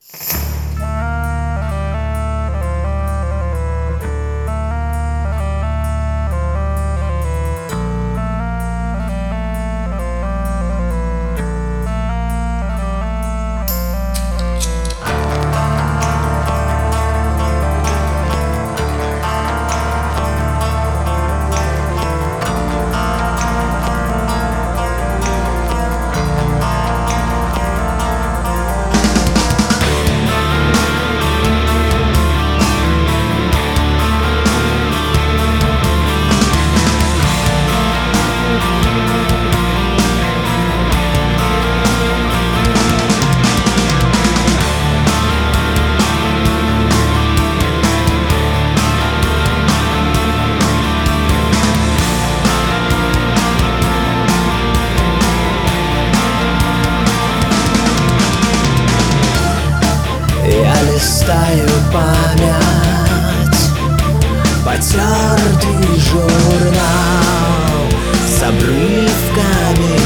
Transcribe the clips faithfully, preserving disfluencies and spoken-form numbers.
Листаю память, потертый журнал с обрывками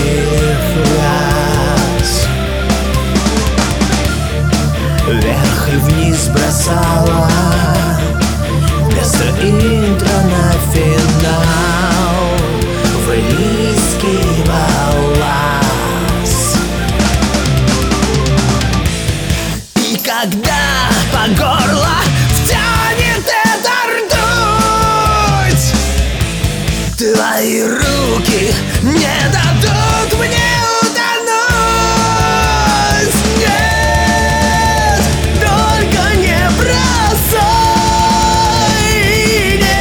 фраз. Вверх и вниз бросала вместо интро на финал, выискивал лаз. И когда по горло втянет эта ртуть, твои руки не дадут мне утонуть. Нет, только не бросай, не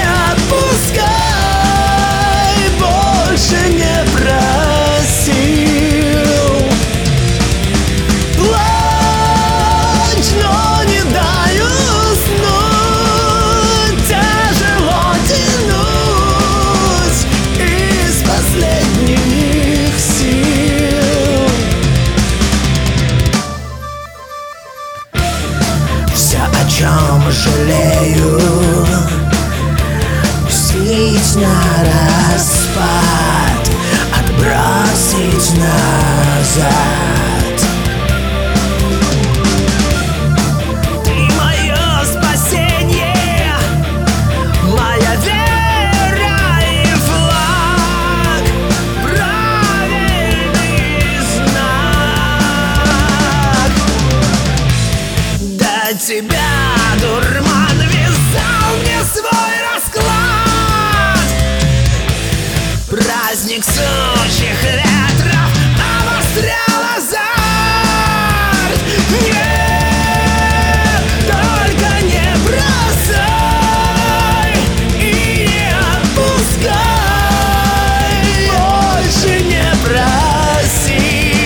отпускай, больше не проси. О чем жалею, пустить на распад, отбросить назад. Ты мое спасение, моя вера и флаг, правильный знак. До тебя дурман вязал мне свой расклад. Праздник сучьих ветров обострял азарт. Нет, только не бросай и не отпускай, больше не проси.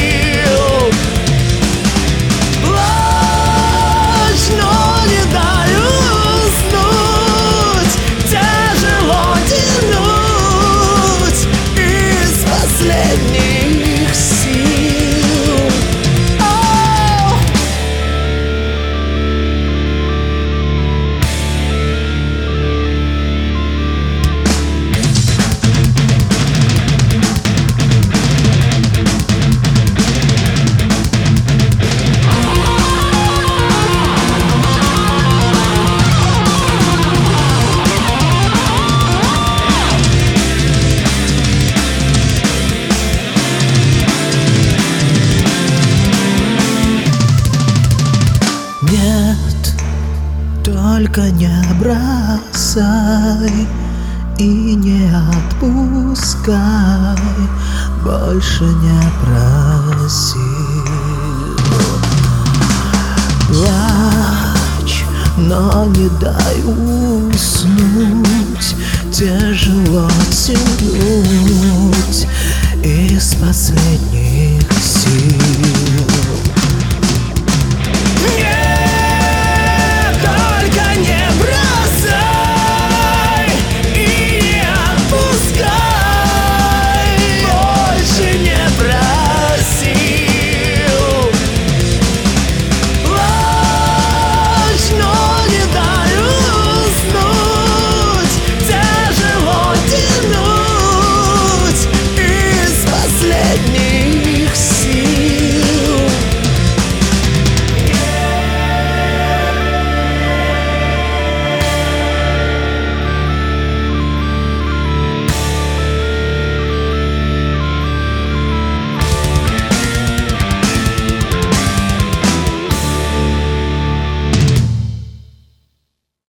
Нет, только не бросай и не отпускай, больше не проси. Плачь, но не дай уснуть, тяжело тянуть из последних сил.